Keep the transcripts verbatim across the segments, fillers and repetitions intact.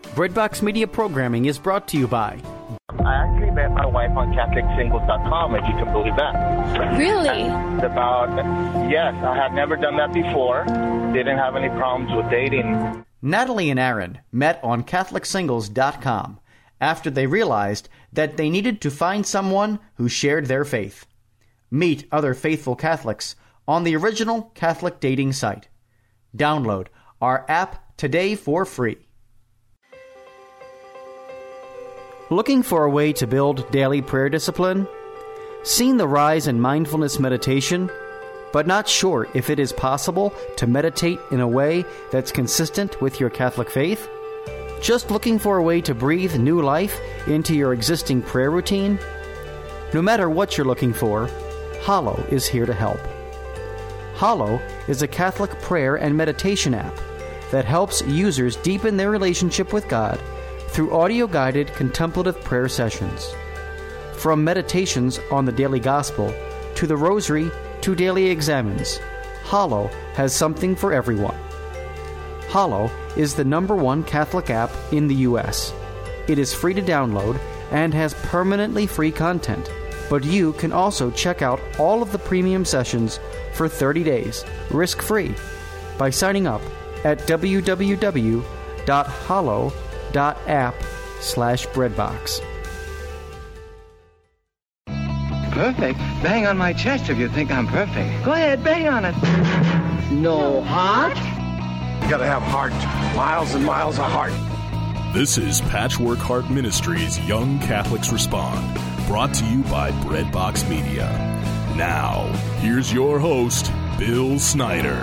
Breadbox Media programming is brought to you by... I actually met my wife on Catholic Singles dot com, if you can believe that. Really? And about, yes, I had never done that before. Didn't have any problems with dating. Natalie and Aaron met on Catholic Singles dot com after they realized that they needed to find someone who shared their faith. Meet other faithful Catholics on the original Catholic dating site. Download our app today for free. Looking for a way to build daily prayer discipline? Seen the rise in mindfulness meditation, but not sure if it is possible to meditate in a way that's consistent with your Catholic faith? Just looking for a way to breathe new life into your existing prayer routine? No matter what you're looking for, Hallow is here to help. Hallow is a Catholic prayer and meditation app that helps users deepen their relationship with God through audio-guided contemplative prayer sessions. From meditations on the daily gospel to the rosary to daily examens, Hallow has something for everyone. Hallow is the number one Catholic app in the U S. It is free to download and has permanently free content, but you can also check out all of the premium sessions for thirty days, risk-free, by signing up at www dot hallow dot app slash breadbox. Perfect? Bang on my chest if you think I'm perfect. Go ahead, bang on it. No heart? You gotta have heart. Miles and miles of heart. This is Patchwork Heart Ministries Young Catholics Respond, brought to you by Breadbox Media. Now, here's your host, Bill Snyder.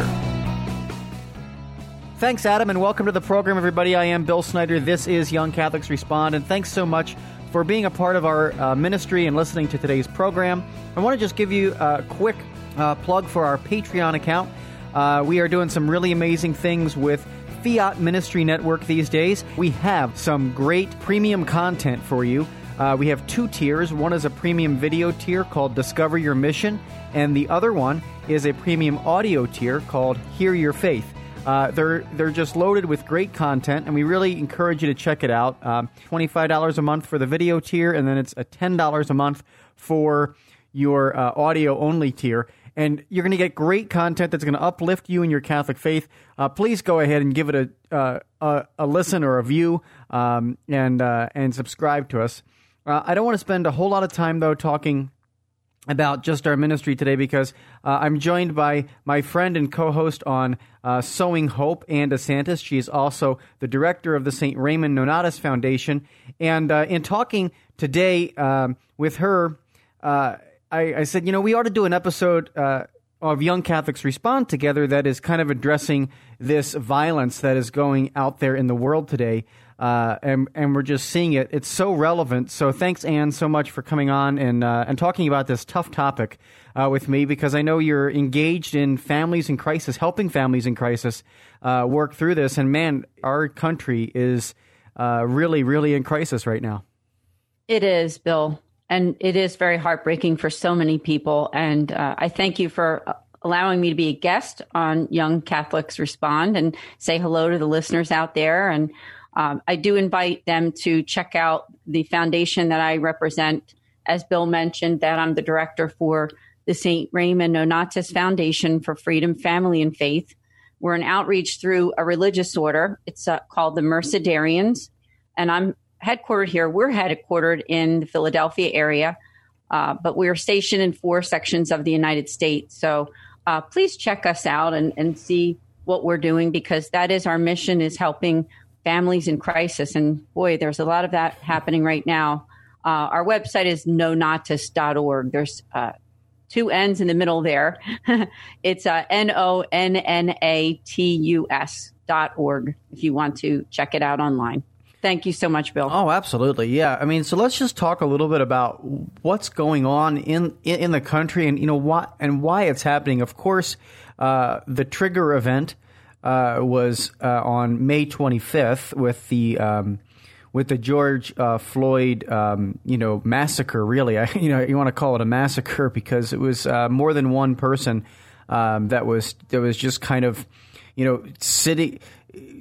Thanks, Adam, and welcome to the program, everybody. I am Bill Snyder. This is Young Catholics Respond, and thanks so much for being a part of our uh, ministry and listening to today's program. I want to just give you a quick uh, plug for our Patreon account. Uh, we are doing some really amazing things with Fiat Ministry Network these days. We have some great premium content for you. Uh, we have two tiers. One is a premium video tier called Discover Your Mission, and the other one is a premium audio tier called Hear Your Faith. Uh, they're they're just loaded with great content, and we really encourage you to check it out. Um, twenty-five dollars a month for the video tier, and then it's a ten dollars a month for your uh, audio-only tier. And you're going to get great content that's going to uplift you in your Catholic faith. Uh, please go ahead and give it a uh, a, a listen or a view, um, and uh, and subscribe to us. Uh, I don't want to spend a whole lot of time, though, talking about just our ministry today, because uh, I'm joined by my friend and co-host on uh, Sowing Hope, Ann DeSantis. She is also the director of the Saint Raymond Nonatus Foundation. And uh, in talking today um, with her, uh, I, I said, you know, we ought to do an episode uh, of Young Catholics Respond together that is kind of addressing this violence that is going out there in the world today. Uh, and, and we're just seeing it. It's so relevant. So thanks, Ann, so much for coming on and uh, and talking about this tough topic uh, with me, because I know you're engaged in families in crisis, helping families in crisis uh, work through this. And man, our country is uh, really, really in crisis right now. It is, Bill. And it is very heartbreaking for so many people. And uh, I thank you for allowing me to be a guest on Young Catholics Respond and say hello to the listeners out there. And Um, I do invite them to check out the foundation that I represent. As Bill mentioned, that I'm the director for the Saint Raymond Nonatus Foundation for Freedom, Family, and Faith. We're an outreach through a religious order. It's uh, called the Mercedarians, and I'm headquartered here. We're headquartered in the Philadelphia area, uh, but we're stationed in four sections of the United States. So uh, please check us out and, and see what we're doing, because that is our mission, is helping families in crisis. And boy, there's a lot of that happening right now. Uh, our website is nonatus dot org. There's uh, two N's in the middle there. It's uh, N O N N A T U S dot org if you want to check it out online. Thank you so much, Bill. Oh, absolutely. Yeah. I mean, so let's just talk a little bit about what's going on in in the country, and, you know, why and why it's happening. Of course, uh, the trigger event Uh, was uh, on May twenty-fifth with the um, with the George uh, Floyd um, you know massacre. Really, I, you know, you want to call it a massacre because it was uh, more than one person um, that was that was just kind of you know sitting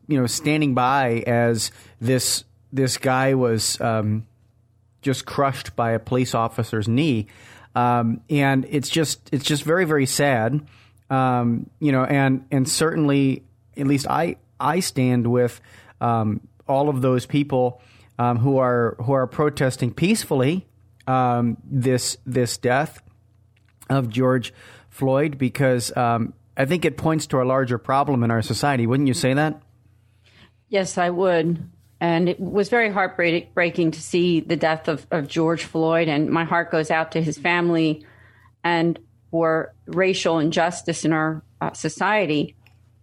you know, standing by as this this guy was um, just crushed by a police officer's knee, um, and it's just it's just very very sad, um, you know, and and certainly at least I I stand with um, all of those people um, who are who are protesting peacefully um, this this death of George Floyd, because um, I think it points to a larger problem in our society. Wouldn't you say that? Yes, I would. And it was very heartbreaking to see the death of, of George Floyd. And my heart goes out to his family and for racial injustice in our uh, society.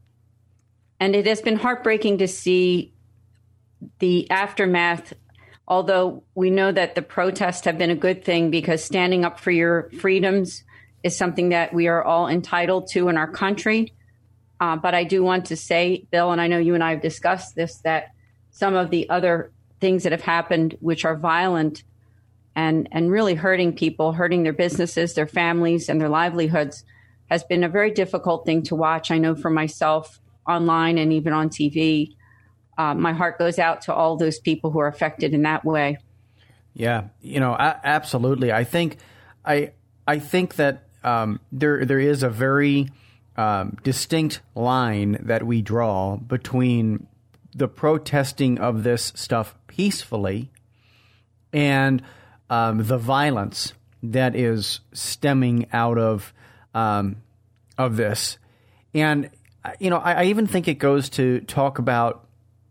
And it has been heartbreaking to see the aftermath, although we know that the protests have been a good thing, because standing up for your freedoms is something that we are all entitled to in our country. Uh, but I do want to say, Bill, and I know you and I have discussed this, that some of the other things that have happened, which are violent and, and really hurting people, hurting their businesses, their families, and their livelihoods, has been a very difficult thing to watch. I know for myself, online and even on T V, uh, my heart goes out to all those people who are affected in that way. Yeah, you know, a- absolutely. I think I I think that um, there there is a very um, distinct line that we draw between the protesting of this stuff peacefully and um, the violence that is stemming out of um, of this. And you know, I, I even think it goes to talk about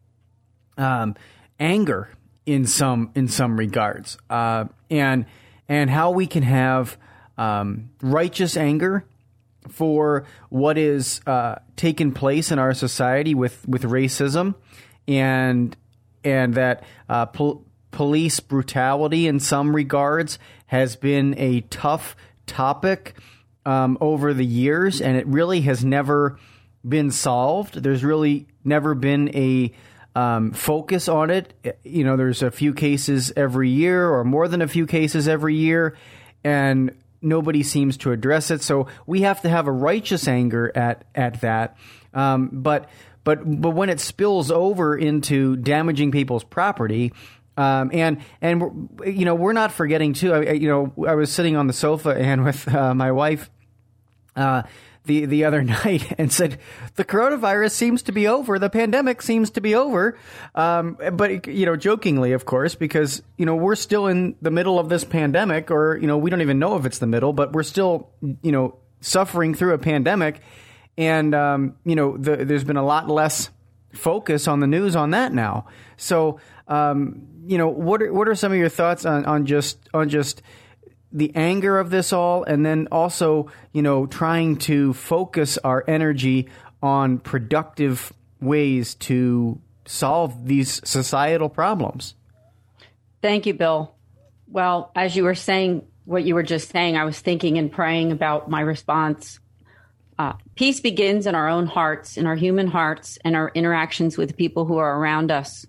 um, anger in some in some regards, uh, and and how we can have um, righteous anger for what is uh, taken place in our society with, with racism, and and that uh, pol- police brutality in some regards has been a tough topic um, over the years, and it really has never been solved. There's really never been a um, focus on it. You know, there's a few cases every year, or more than a few cases every year, and nobody seems to address it. So we have to have a righteous anger at at that. Um, but but but when it spills over into damaging people's property. Um, and, and, you know, we're not forgetting too, I, you know, I was sitting on the sofa and with uh, my wife, uh, the, the other night and said, the coronavirus seems to be over. The pandemic seems to be over. Um, but, you know, jokingly, of course, because, you know, we're still in the middle of this pandemic, or, you know, we don't even know if it's the middle, but we're still, you know, suffering through a pandemic. And, um, you know, the, there's been a lot less focus on the news on that now. So, um, you know, what are, what are some of your thoughts on, on just on just the anger of this all, and then also, you know, trying to focus our energy on productive ways to solve these societal problems? Thank you, Bill. Well, as you were saying, what you were just saying, I was thinking and praying about my response. Uh, peace begins in our own hearts, in our human hearts, and our interactions with people who are around us.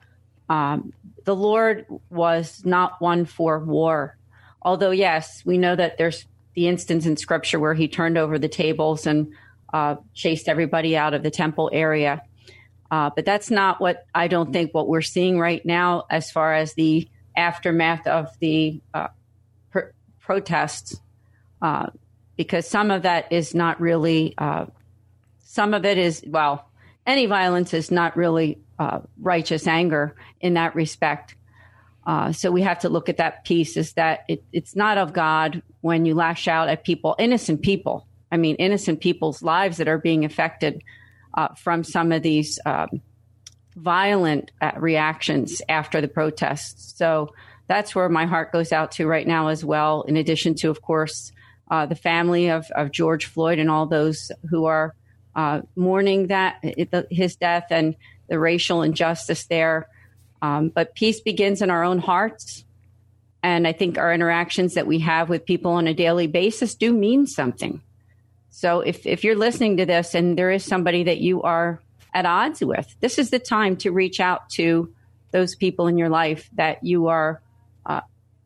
Um, the Lord was not one for war. Although, yes, we know that there's the instance in Scripture where he turned over the tables and uh, chased everybody out of the temple area. Uh, but that's not what I don't think what we're seeing right now as far as the aftermath of the uh, pr- protests, uh, because some of that is not really, uh, some of it is, well, any violence is not really uh, righteous anger in that respect. Uh, so we have to look at that piece, is that it, it's not of God when you lash out at people, innocent people. I mean, innocent people's lives that are being affected uh, from some of these um, violent uh, reactions after the protests. So that's where my heart goes out to right now as well, in addition to, of course, uh, the family of, of George Floyd and all those who are uh, mourning that his death and the racial injustice there. Um, but peace begins in our own hearts. And I think our interactions that we have with people on a daily basis do mean something. So if, if you're listening to this and there is somebody that you are at odds with, this is the time to reach out to those people in your life that you are uh,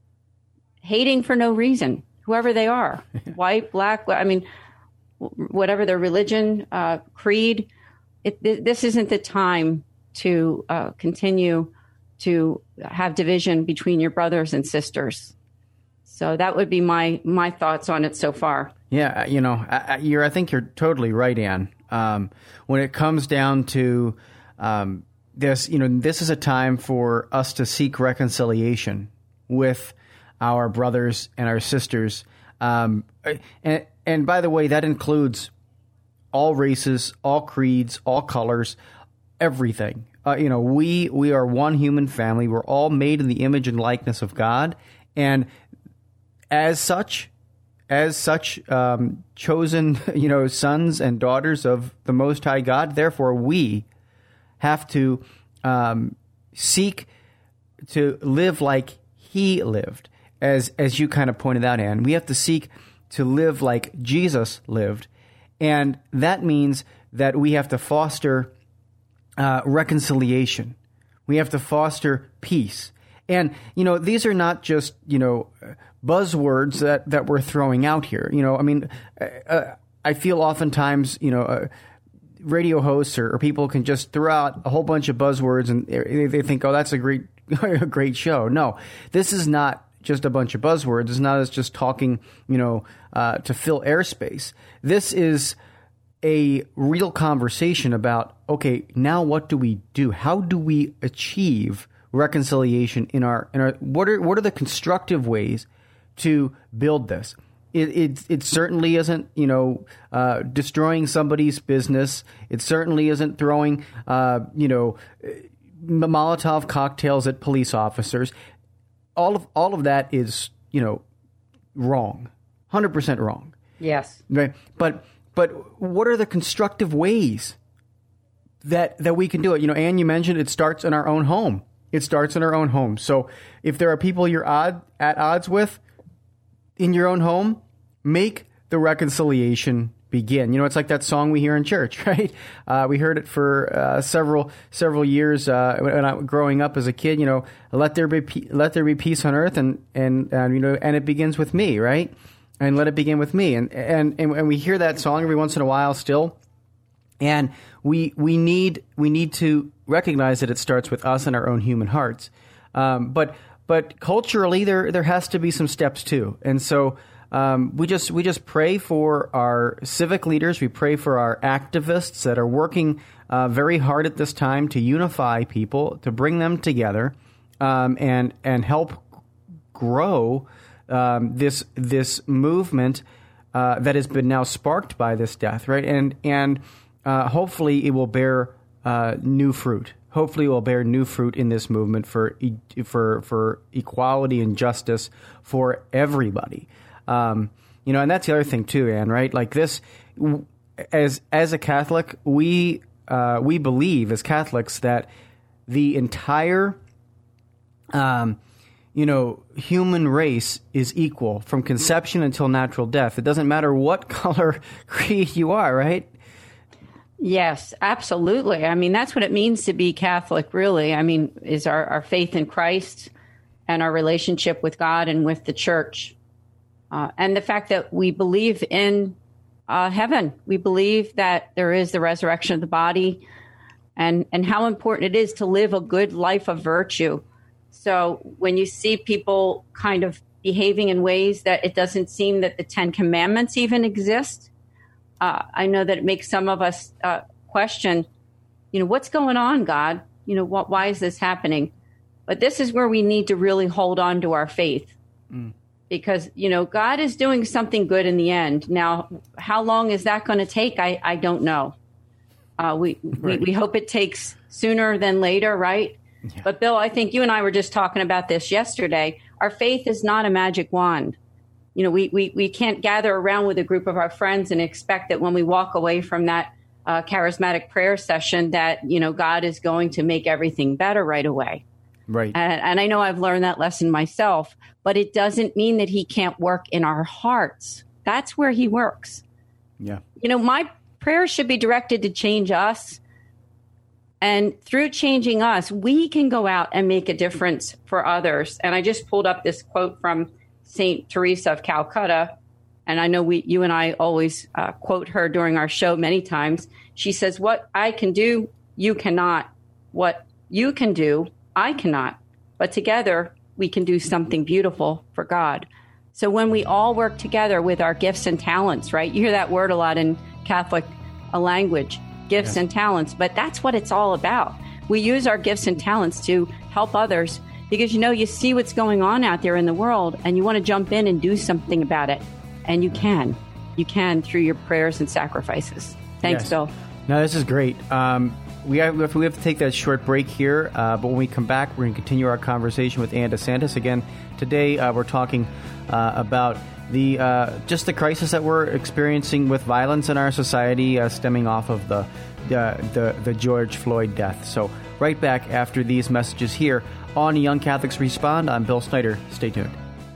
hating for no reason, whoever they are, white, black, I mean, whatever their religion, uh, creed, it, this isn't the time to uh, continue to have division between your brothers and sisters. So that would be my my thoughts on it so far. Yeah, you know, I, you're. I think you're totally right, Ann. Um, when it comes down to um, this, you know, this is a time for us to seek reconciliation with our brothers and our sisters. Um, and, and by the way, that includes all races, all creeds, all colors, everything. Uh, you know, we we are one human family. We're all made in the image and likeness of God, and as such, as such, um, chosen, you know, sons and daughters of the Most High God. Therefore, we have to um, seek to live like He lived, as as you kind of pointed out, Ann. We have to seek to live like Jesus lived, and that means that we have to foster Uh, reconciliation. We have to foster peace. And, you know, these are not just, you know, buzzwords that, that we're throwing out here. You know, I mean, uh, I feel oftentimes, you know, uh, radio hosts or, or people can just throw out a whole bunch of buzzwords and they, they think, oh, that's a great, a great show. No, this is not just a bunch of buzzwords. It's not as just talking, you know, uh, to fill airspace. This is a real conversation about, okay, now what do we do? How do we achieve reconciliation in our, in our, what are, what are the constructive ways to build this? It, it, it certainly isn't, you know, uh, destroying somebody's business. It certainly isn't throwing, uh, you know, Molotov cocktails at police officers. All of, all of that is, you know, wrong, one hundred percent wrong. Yes. Right. But, But what are the constructive ways that that we can do it? You know, Ann, you mentioned it starts in our own home. It starts in our own home. So if there are people you're odd, at odds with in your own home, make the reconciliation begin. You know, it's like that song we hear in church, right? Uh, we heard it for uh, several several years uh, when I growing up as a kid. You know, let there be let there be peace on earth, and and and you know, and it begins with me, right? And let it begin with me. And, and and we hear that song every once in a while still. And we we need we need to recognize that it starts with us and our own human hearts. Um, but but culturally there there has to be some steps too. And so um, we just we just pray for our civic leaders. We pray for our activists that are working uh, very hard at this time to unify people, to bring them together, um, and and help grow Um, this this movement uh, that has been now sparked by this death, right? And and uh, hopefully it will bear uh, new fruit. Hopefully it will bear new fruit in this movement for e- for for equality and justice for everybody. Um, you know, and that's the other thing too, Ann. Right? Like this, as as a Catholic, we uh, we believe as Catholics that the entire um, you know, human race is equal from conception until natural death. It doesn't matter what color creed you are, right? Yes, absolutely. I mean, that's what it means to be Catholic, really. I mean, is our, our faith in Christ and our relationship with God and with the church. Uh, and the fact that we believe in uh, heaven. We believe that there is the resurrection of the body, and, and how important it is to live a good life of virtue. So when you see people kind of behaving in ways that it doesn't seem that the Ten Commandments even exist, uh, I know that it makes some of us uh, question, you know, what's going on, God? You know, what, why is this happening? But this is where we need to really hold on to our faith, mm. because, you know, God is doing something good in the end. Now, how long is that going to take? I, I don't know. Uh, we, right. we we hope it takes sooner than later, right? Yeah. But Bill, I think you and I were just talking about this yesterday. Our faith is not a magic wand. You know, we, we, we can't gather around with a group of our friends and expect that when we walk away from that uh, charismatic prayer session that, you know, God is going to make everything better right away. Right. And, and I know I've learned that lesson myself, but it doesn't mean that he can't work in our hearts. That's where he works. Yeah. You know, my prayers should be directed to change us. And through changing us, we can go out and make a difference for others. And I just pulled up this quote from Saint Teresa of Calcutta. And I know we, you and I always uh, quote her during our show many times. She says, what I can do, you cannot. What you can do, I cannot. But together, we can do something beautiful for God. So when we all work together with our gifts and talents, right? You hear that word a lot in Catholic language, gifts yes. and talents, but that's what it's all about. We use our gifts and talents to help others because, you know, you see what's going on out there in the world and you want to jump in and do something about it. And you can. You can through your prayers and sacrifices. Thanks, yes. Bill. No, this is great. Um, we, have, we have to take that short break here, uh, but when we come back, we're going to continue our conversation with Ann DeSantis. Again, today uh, we're talking uh, about the uh, just the crisis that we're experiencing with violence in our society, uh, stemming off of the, uh, the the George Floyd death. So right back after these messages here on Young Catholics Respond. I'm Bill Snyder. Stay tuned.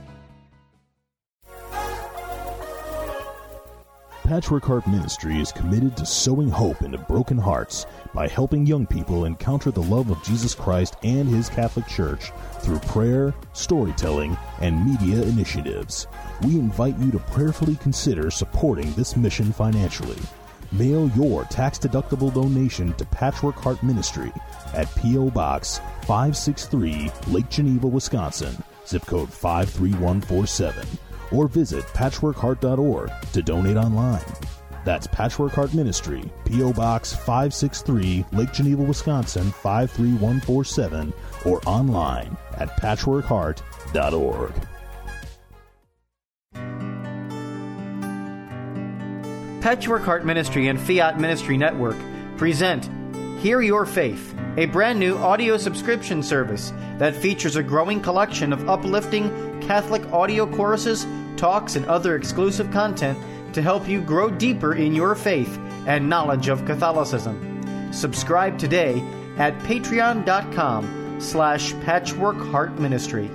Patchwork Heart Ministry is committed to sowing hope into broken hearts by helping young people encounter the love of Jesus Christ and His Catholic Church through prayer, storytelling, and media initiatives. We invite you to prayerfully consider supporting this mission financially. Mail your tax-deductible donation to Patchwork Heart Ministry at P O. Box five sixty-three, Lake Geneva, Wisconsin, zip code five three one four seven. Or visit patchwork heart dot org to donate online. That's Patchwork Heart Ministry, P O. Box five sixty-three, Lake Geneva, Wisconsin, five three one four seven, or online at patchwork heart dot org. Patchwork Heart Ministry and Fiat Ministry Network present Hear Your Faith, a brand new audio subscription service that features a growing collection of uplifting Catholic audio courses, talks, and other exclusive content to help you grow deeper in your faith and knowledge of Catholicism. Subscribe today at patreon.com slash Patchwork Heart Ministry.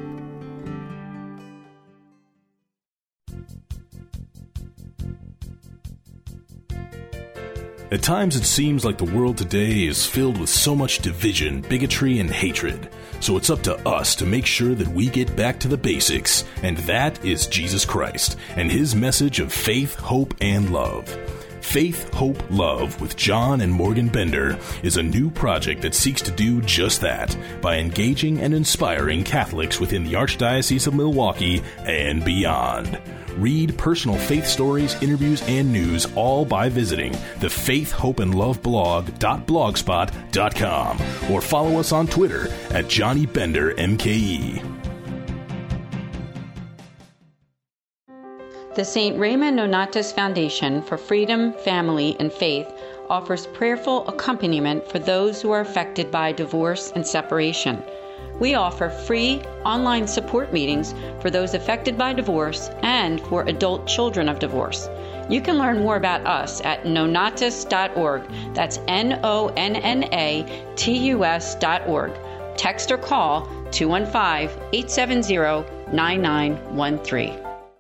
At times it seems like the world today is filled with so much division, bigotry, and hatred. So it's up to us to make sure that we get back to the basics, and that is Jesus Christ and His message of faith, hope, and love. Faith, Hope, Love with John and Morgan Bender is a new project that seeks to do just that by engaging and inspiring Catholics within the Archdiocese of Milwaukee and beyond. Read personal faith stories, interviews, and news all by visiting the faith hope and love blog dot blogspot dot com or follow us on Twitter at Johnny Bender M K E. The Saint Raymond Nonatus Foundation for Freedom, Family, and Faith offers prayerful accompaniment for those who are affected by divorce and separation. We offer free online support meetings for those affected by divorce and for adult children of divorce. You can learn more about us at nonatus dot org. That's N O N N A T U S dot org. Text or call two one five, eight seven zero, nine nine one three.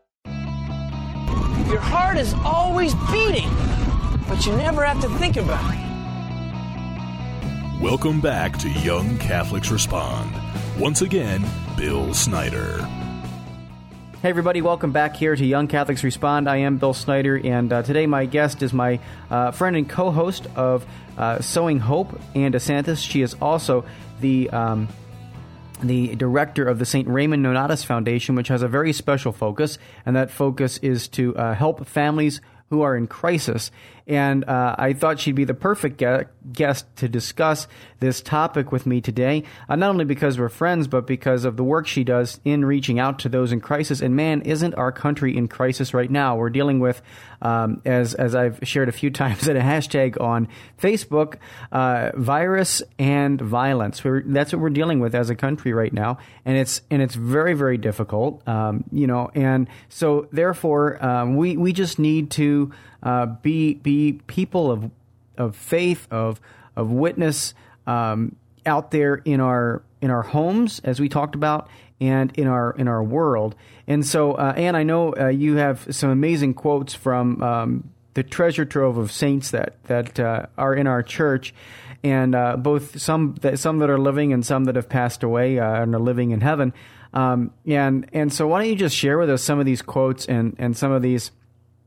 Your heart is always beating, but you never have to think about it. Welcome back to Young Catholics Respond. Once again, Bill Snyder. Hey everybody, welcome back here to Young Catholics Respond. I am Bill Snyder, and uh, today my guest is my uh, friend and co-host of uh, Sowing Hope, Ann DeSantis. She is also the um, the director of the Saint Raymond Nonatus Foundation, which has a very special focus, and that focus is to uh, help families who are in crisis. And uh, I thought she'd be the perfect ge- guest to discuss this topic with me today, uh, not only because we're friends, but because of the work she does in reaching out to those in crisis. And man, isn't our country in crisis right now? We're dealing with, um, as as I've shared a few times in a hashtag on Facebook, uh, virus and violence. We're, that's what we're dealing with as a country right now, and it's and it's very very difficult, um, you know. And so therefore, um, we we just need to uh, be be people of of faith, of of witness um, out there in our in our homes, as we talked about, and in our in our world. And so, uh, Ann, I know uh, you have some amazing quotes from um, the treasure trove of saints that that uh, are in our church, and uh, both some that some that are living and some that have passed away uh, and are living in heaven. Um, and and so, why don't you just share with us some of these quotes and and some of these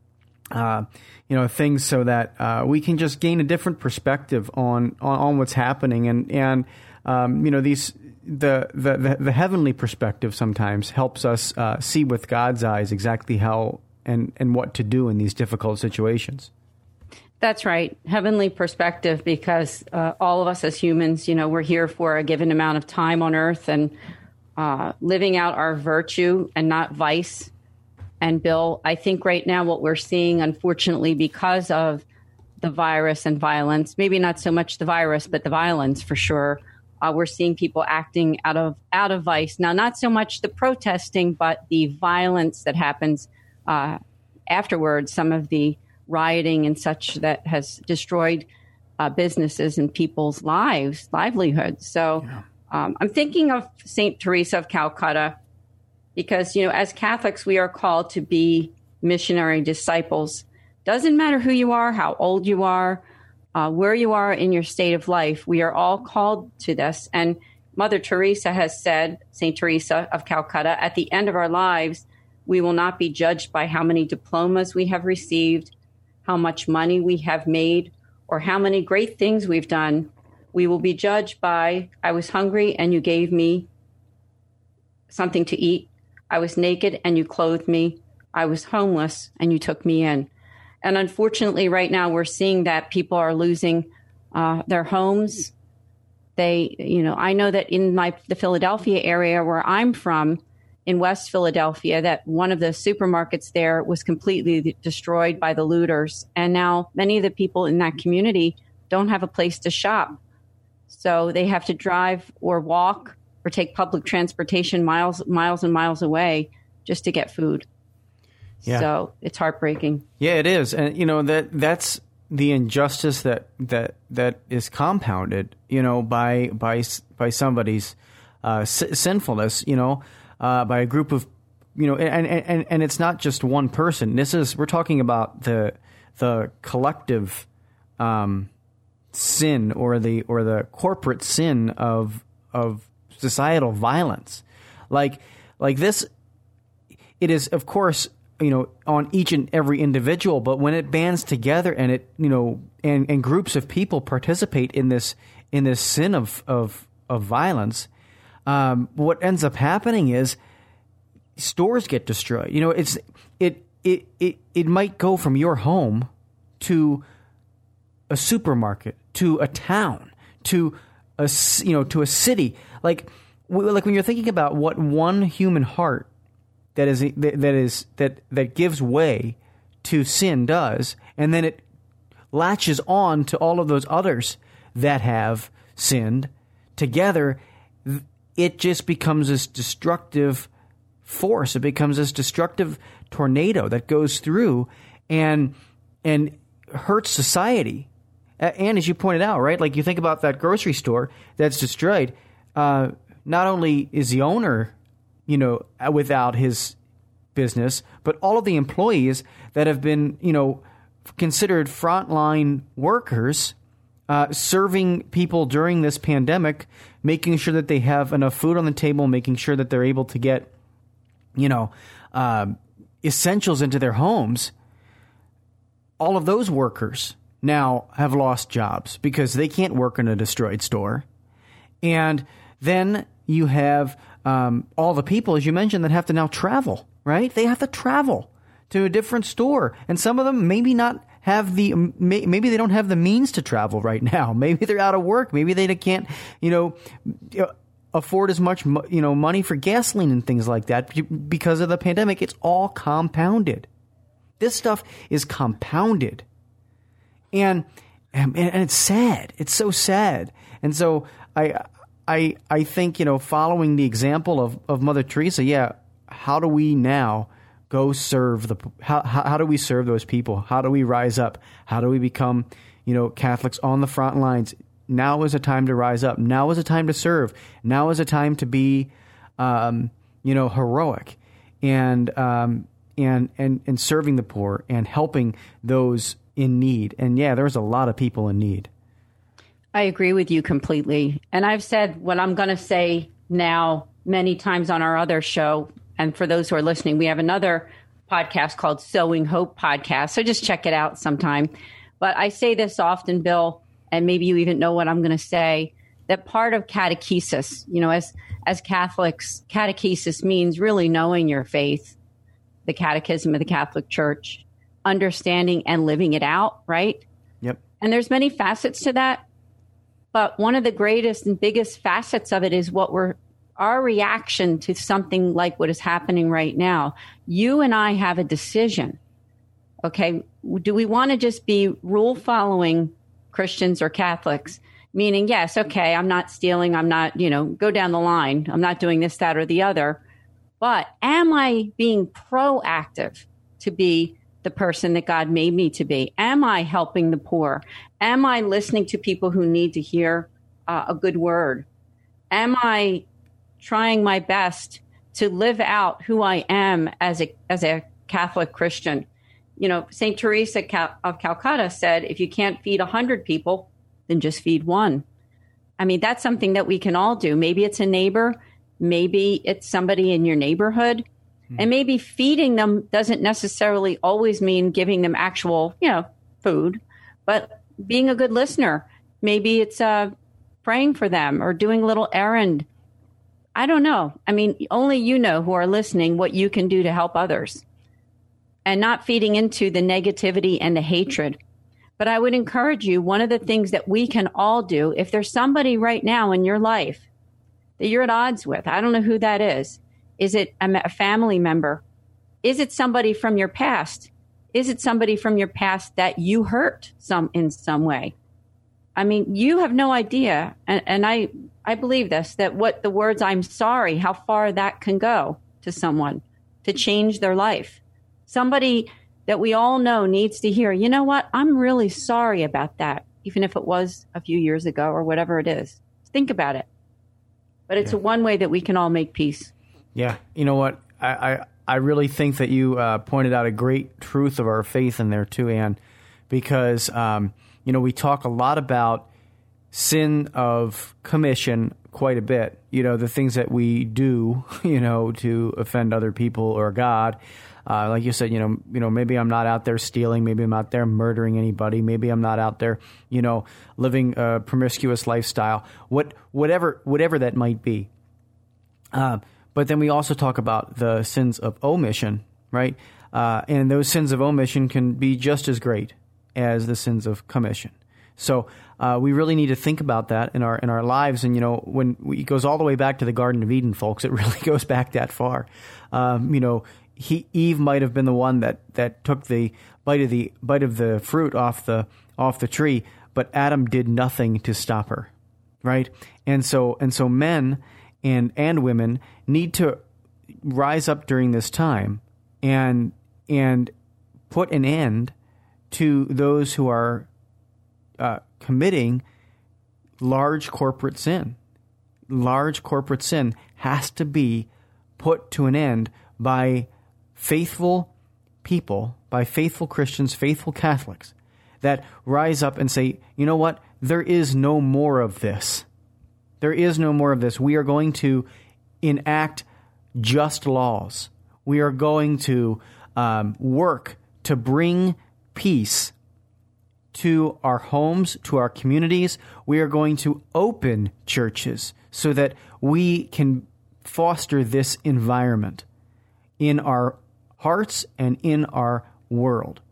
uh, you know, things so that uh, we can just gain a different perspective on on, on what's happening, and and um, you know these. The, the, the, the heavenly perspective sometimes helps us uh, see with God's eyes exactly how and, and what to do in these difficult situations. That's right. Heavenly perspective, because uh, all of us as humans, you know, we're here for a given amount of time on earth, and uh, living out our virtue and not vice. And Bill, I think right now what we're seeing, unfortunately, because of the virus and violence, maybe not so much the virus, but the violence for sure, Uh, we're seeing people acting out of out of vice. Now, not so much the protesting, but the violence that happens uh, afterwards, some of the rioting and such that has destroyed uh, businesses and people's lives, livelihoods. So yeah. um, I'm thinking of Saint Teresa of Calcutta, because, you know, as Catholics, we are called to be missionary disciples. Doesn't matter who you are, how old you are, Uh, where you are in your state of life, we are all called to this. And Mother Teresa has said, Saint Teresa of Calcutta, at the end of our lives, we will not be judged by how many diplomas we have received, how much money we have made, or how many great things we've done. We will be judged by, I was hungry and you gave me something to eat. I was naked and you clothed me. I was homeless and you took me in. And unfortunately, right now, we're seeing that people are losing uh, their homes. They, you know, I know that in my the Philadelphia area where I'm from, in West Philadelphia, that one of the supermarkets there was completely destroyed by the looters. And now many of the people in that community don't have a place to shop. So they have to drive or walk or take public transportation miles, miles and miles away just to get food. Yeah. So it's heartbreaking. Yeah, it is. And, you know, that that's the injustice that that, that is compounded, you know, by by by somebody's uh, s- sinfulness, you know, uh, by a group of, you know, and, and, and it's not just one person. This is, we're talking about the the collective um, sin or the or the corporate sin of of societal violence. Like like this, it is, of course, you know, on each and every individual, but when it bands together and it, you know, and, and groups of people participate in this, in this sin of, of, of violence, um, what ends up happening is stores get destroyed. You know, it's, it, it, it, it might go from your home to a supermarket, to a town, to a, you know, to a city. Like, like when you're thinking about what one human heart that is that is that that gives way to sin does, and then it latches on to all of those others that have sinned together, it just becomes this destructive force. It becomes this destructive tornado that goes through and and hurts society. And as you pointed out, right, like you think about that grocery store that's destroyed. Uh, not only is the owner, you know, without his business, but all of the employees that have been, you know, considered frontline workers, uh, serving people during this pandemic, making sure that they have enough food on the table, making sure that they're able to get, you know, uh, essentials into their homes. All of those workers now have lost jobs because they can't work in a destroyed store. And then you have um, all the people, as you mentioned, that have to now travel, right? They have to travel to a different store. And some of them maybe not have the, maybe they don't have the means to travel right now. Maybe they're out of work. Maybe they can't, you know, afford as much, you know, money for gasoline and things like that because of the pandemic. It's all compounded. This stuff is compounded. And, and, and it's sad. It's so sad. And so I, I, I think, you know, following the example of, of Mother Teresa, yeah, how do we now go serve the, how, how, how do we serve those people? How do we rise up? How do we become, you know, Catholics on the front lines? Now is a time to rise up. Now is a time to serve. Now is a time to be, um, you know, heroic and, um, and, and, and serving the poor and helping those in need. And yeah, there's a lot of people in need. I agree with you completely. And I've said what I'm going to say now many times on our other show. And for those who are listening, we have another podcast called Sowing Hope Podcast. So just check it out sometime. But I say this often, Bill, and maybe you even know what I'm going to say, that part of catechesis, you know, as as Catholics, catechesis means really knowing your faith, the catechism of the Catholic Church, understanding and living it out, right? Yep. And there's many facets to that. But one of the greatest and biggest facets of it is what we're, our reaction to something like what is happening right now. You and I have a decision. Okay. Do we want to just be rule following Christians or Catholics? Meaning, yes, okay, I'm not stealing. I'm not, you know, go down the line. I'm not doing this, that, or the other. But am I being proactive to be the person that God made me to be? Am I helping the poor? Am I listening to people who need to hear uh, a good word? Am I trying my best to live out who I am as a as a Catholic Christian? You know, Saint Teresa of Calcutta said, if you can't feed one hundred people, then just feed one. I mean, that's something that we can all do. Maybe it's a neighbor. Maybe it's somebody in your neighborhood. Mm. And maybe feeding them doesn't necessarily always mean giving them actual, you know, food, but being a good listener. Maybe it's uh, praying for them or doing a little errand. I don't know. I mean, only you know who are listening what you can do to help others and not feeding into the negativity and the hatred. But I would encourage you, one of the things that we can all do, if there's somebody right now in your life that you're at odds with, I don't know who that is. Is it a family member? Is it somebody from your past? Is it somebody from your past that you hurt some in some way? I mean, you have no idea. And, and I, I believe this, that what the words, I'm sorry, how far that can go to someone to change their life. Somebody that we all know needs to hear, you know what, I'm really sorry about that, even if it was a few years ago or whatever it is. Think about it. But it's yeah. a one way that we can all make peace. Yeah. You know what? I, I, I really think that you uh, pointed out a great truth of our faith in there too, Ann, because, um, you know, we talk a lot about sin of commission quite a bit, you know, the things that we do, you know, to offend other people or God. Uh, like you said, you know, you know, maybe I'm not out there stealing. Maybe I'm out there murdering anybody. Maybe I'm not out there, you know, living a promiscuous lifestyle. What, whatever, whatever that might be. Uh, but then we also talk about the sins of omission, right? Uh, and those sins of omission can be just as great as the sins of commission. So uh, we really need to think about that in our in our lives. And you know, when we, it goes all the way back to the Garden of Eden, folks, it really goes back that far. Um, you know. He, Eve might have been the one that, that took the bite of the bite of the fruit off the off the tree, but Adam did nothing to stop her, right? And so and so men and and women need to rise up during this time and and put an end to those who are uh, committing large corporate sin. Large corporate sin has to be put to an end by faithful people, by faithful Christians, faithful Catholics, that rise up and say, you know what, there is no more of this. There is no more of this. We are going to enact just laws. We are going to um, work to bring peace to our homes, to our communities. We are going to open churches so that we can foster this environment in our hearts and in our world.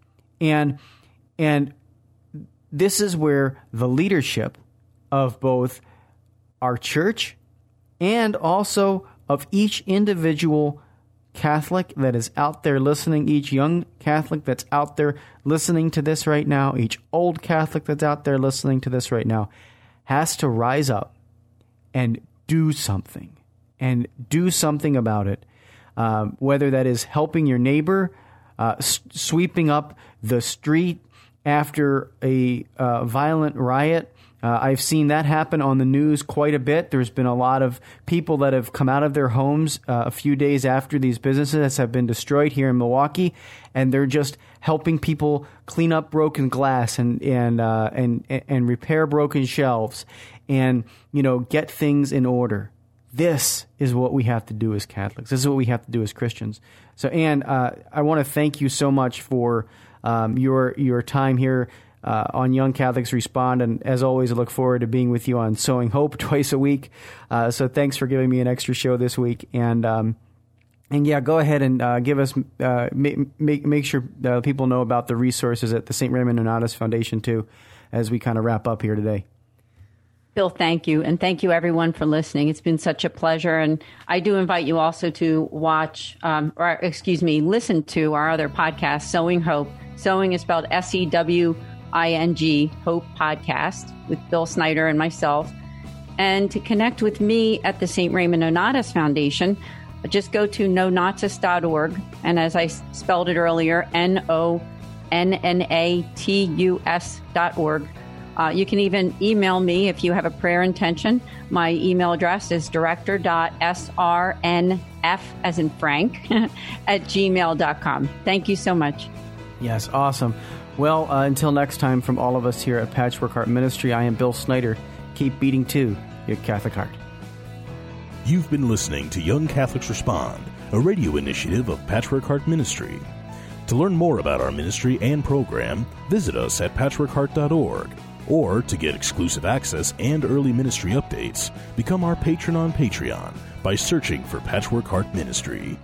And and this is where the leadership of both our church and also of each individual Catholic that is out there listening, each young Catholic that's out there listening to this right now, each old Catholic that's out there listening to this right now, has to rise up and do something, and do something about it. Uh, whether that is helping your neighbor, uh, s- sweeping up the street after a uh, violent riot. Uh, I've seen that happen on the news quite a bit. There's been a lot of people that have come out of their homes uh, a few days after these businesses have been destroyed here in Milwaukee, and they're just helping people clean up broken glass and and uh, and and repair broken shelves, and you know, get things in order. this is what we have to do as Catholics. This is what we have to do as Christians. So, Anne, uh, I want to thank you so much for um, your your time here uh, on Young Catholics Respond. And as always, I look forward to being with you on Sowing Hope twice a week. Uh, so thanks for giving me an extra show this week. And um, and yeah, go ahead and uh, give us uh, make make make sure uh, people know about the resources at the Saint Raymond Nonatus Foundation too, as we kind of wrap up here today. Bill, thank you. And thank you, everyone, for listening. It's been such a pleasure. And I do invite you also to watch, um, or excuse me, listen to our other podcast, Sowing Hope. Sowing is spelled S E W I N G, Hope Podcast, with Bill Snyder and myself. And to connect with me at the Saint Raymond Nonatus Foundation, just go to nonatus dot org. And as I spelled it earlier, N O N N A T U S dot org. Uh, you can even email me if you have a prayer intention. My email address is director dot s r n f, as in Frank, at gmail dot com. Thank you so much. Yes, awesome. Well, uh, until next time, from all of us here at Patchwork Heart Ministry, I am Bill Snyder. Keep beating to your Catholic heart. You've been listening to Young Catholics Respond, a radio initiative of Patchwork Heart Ministry. To learn more about our ministry and program, visit us at patchwork heart dot org. Or to get exclusive access and early ministry updates, become our patron on Patreon by searching for Patchwork Heart Ministry.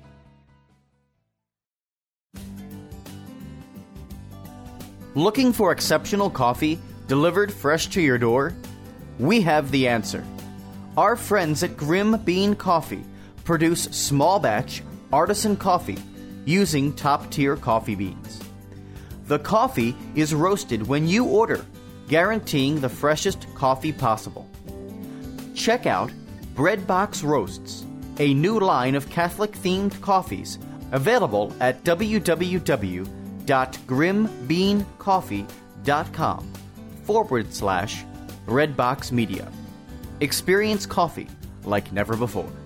Looking for exceptional coffee delivered fresh to your door? We have the answer. Our friends at Grim Bean Coffee produce small batch artisan coffee using top-tier coffee beans. The coffee is roasted when you order, guaranteeing the freshest coffee possible. Check out Breadbox Roasts, a new line of Catholic-themed coffees available at w w w dot grim bean coffee dot com forward slash Breadbox Media. Experience coffee like never before.